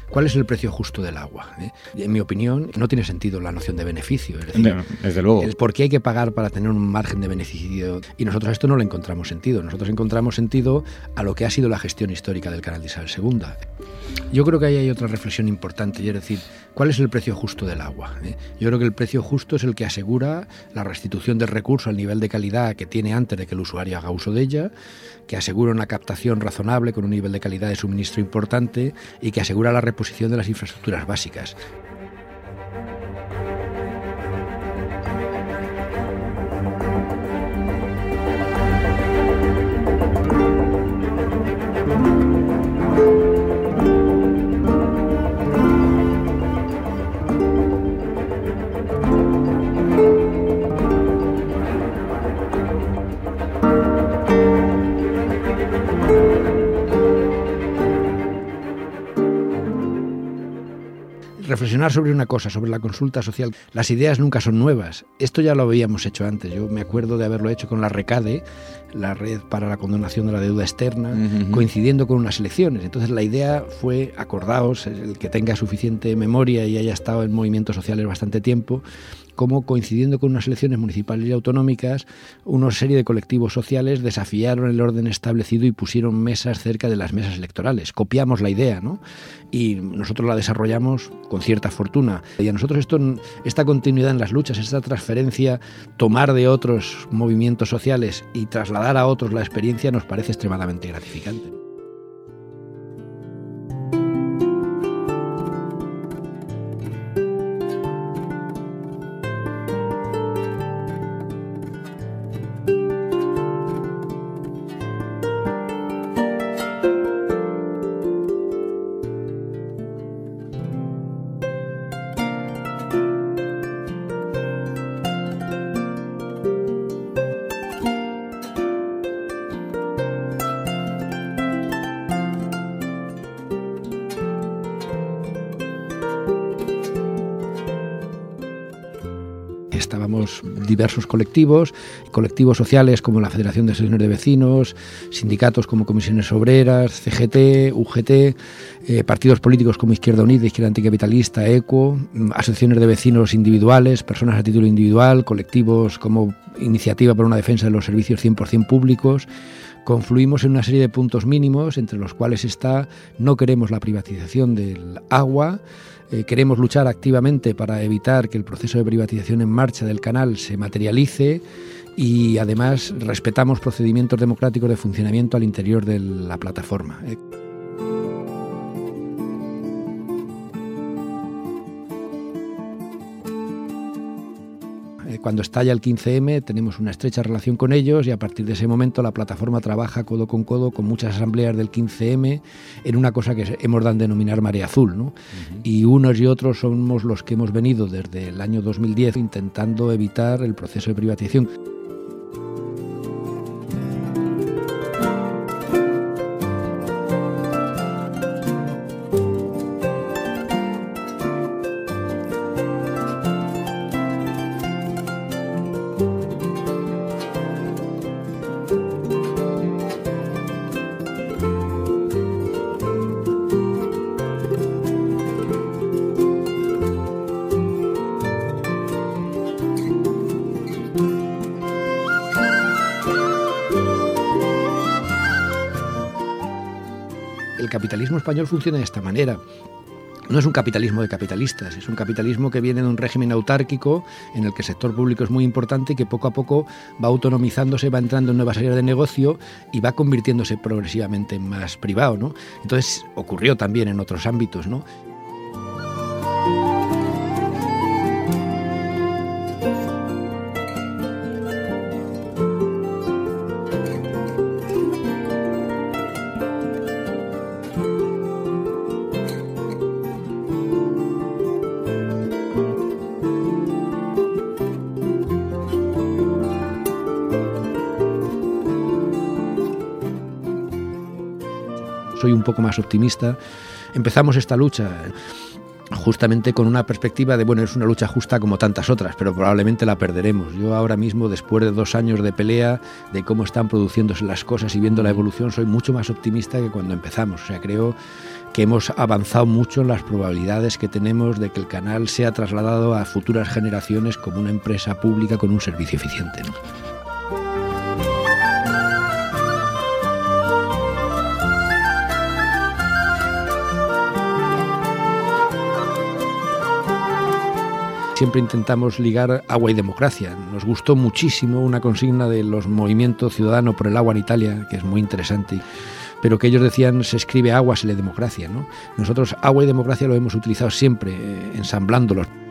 ¿cuál es el precio justo del agua? En mi opinión, no tiene sentido la noción de beneficio. Es decir, desde luego. ¿Por qué hay que pagar para tener un margen de beneficio? Y nosotros a esto no le encontramos sentido. Nosotros encontramos sentido a lo que ha sido la gestión histórica del canal de Isabel II. Yo creo que ahí hay otra reflexión importante, y es decir, ¿cuál es el precio justo del agua? Yo creo que el precio justo es el que asegura la restitución del recurso al nivel de calidad que tiene antes de que el usuario haga uso de ella, que asegura una captación razonable con un nivel de calidad de suministro importante y que asegura la reposición de las infraestructuras básicas. Reflexionar sobre una cosa, sobre la consulta social. Las ideas nunca son nuevas. Esto ya lo habíamos hecho antes. Yo me acuerdo de haberlo hecho con la RECADE, la Red para la Condonación de la Deuda Externa, coincidiendo con unas elecciones. Entonces la idea fue, acordaos, el que tenga suficiente memoria y haya estado en movimientos sociales bastante tiempo, como coincidiendo con unas elecciones municipales y autonómicas, una serie de colectivos sociales desafiaron el orden establecido y pusieron mesas cerca de las mesas electorales. Copiamos la idea, ¿no? Y nosotros la desarrollamos con cierta fortuna. Y a nosotros esta continuidad en las luchas, esta transferencia, tomar de otros movimientos sociales y trasladar a otros la experiencia nos parece extremadamente gratificante. Estábamos diversos colectivos sociales como la Federación de Asociaciones de Vecinos, sindicatos como Comisiones Obreras, CGT, UGT, partidos políticos como Izquierda Unida, Izquierda Anticapitalista, ECO, asociaciones de vecinos individuales, personas a título individual, colectivos como Iniciativa por una Defensa de los Servicios 100% Públicos. Confluimos en una serie de puntos mínimos, entre los cuales está: no queremos la privatización del agua, queremos luchar activamente para evitar que el proceso de privatización en marcha del canal se materialice y además respetamos procedimientos democráticos de funcionamiento al interior de la plataforma. Cuando estalla el 15M tenemos una estrecha relación con ellos y a partir de ese momento la plataforma trabaja codo con muchas asambleas del 15M en una cosa que hemos dado a denominar Marea Azul, ¿no? Y unos y otros somos los que hemos venido desde el año 2010 intentando evitar el proceso de privatización. El capitalismo español funciona de esta manera. No es un capitalismo de capitalistas, es un capitalismo que viene de un régimen autárquico en el que el sector público es muy importante y que poco a poco va autonomizándose, va entrando en nuevas áreas de negocio y va convirtiéndose progresivamente en más privado, ¿no? Entonces ocurrió también en otros ámbitos, ¿no? Soy un poco más optimista. Empezamos esta lucha justamente con una perspectiva de, bueno, es una lucha justa como tantas otras, pero probablemente la perderemos. Yo ahora mismo, después de 2 años de pelea, de cómo están produciéndose las cosas y viendo la evolución, soy mucho más optimista que cuando empezamos. O sea, creo que hemos avanzado mucho en las probabilidades que tenemos de que el canal sea trasladado a futuras generaciones como una empresa pública con un servicio eficiente, ¿no? Siempre intentamos ligar agua y democracia. Nos gustó muchísimo una consigna de los movimientos ciudadanos por el agua en Italia, que es muy interesante, pero que ellos decían: se escribe agua, se lee democracia, ¿no? Nosotros agua y democracia lo hemos utilizado siempre, ensamblándolos.